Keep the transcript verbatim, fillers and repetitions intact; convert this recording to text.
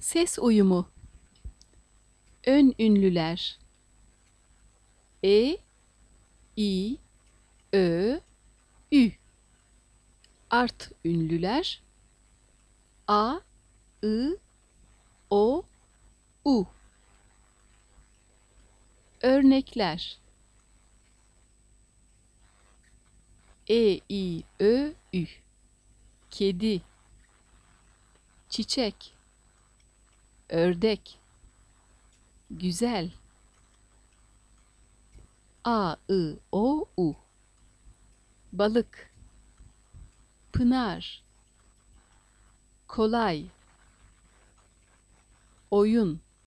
Ses uyumu. Ön ünlüler. E, I, Ö, Ü. Art ünlüler. A, I, O, U. Örnekler. E, I, Ö, Ü. Kedi, çiçek, ördek, güzel. A, I, O, U. Balık, pınar, kolay, oyun.